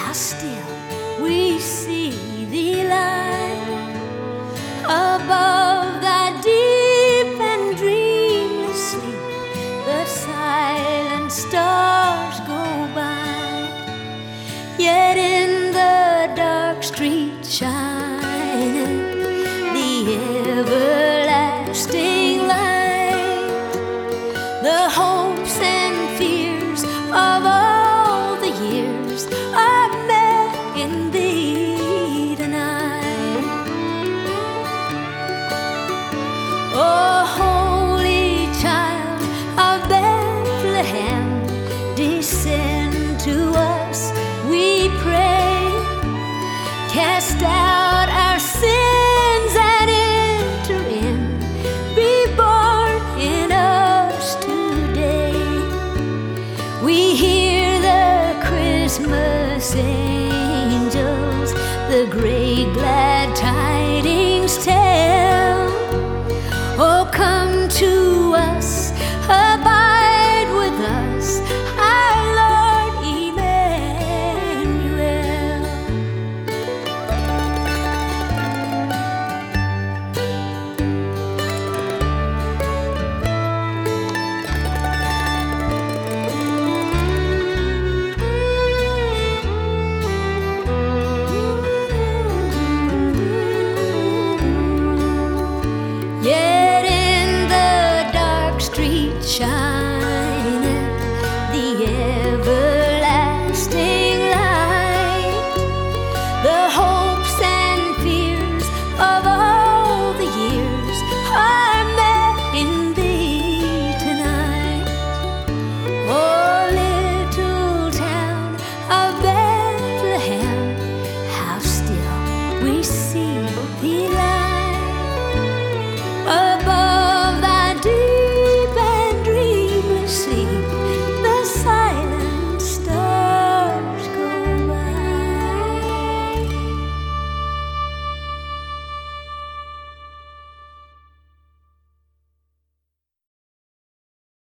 how still we see thee lie above thy deep and dreamless sleep. The silent stars go by, yet in the dark street shineth the everlasting light. The hopes and fears of all the years are met in thee tonight. Oh, holy child of Bethlehem, descend to us, we pray. Cast out our sins and enter in. Be born in us today. We hear the Christmas angels, the great glad tidings